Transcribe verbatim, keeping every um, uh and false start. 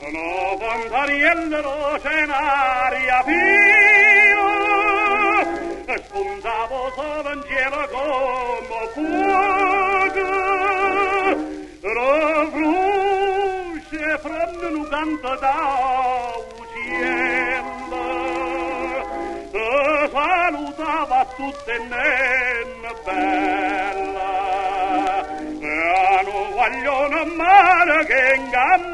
No fontanielle roce in aria fino, spuntavo solo in cielo come fuoco, rafrusce fronte un canto da uccello, te salutava tutte nenne bella, e non voglio male che inganno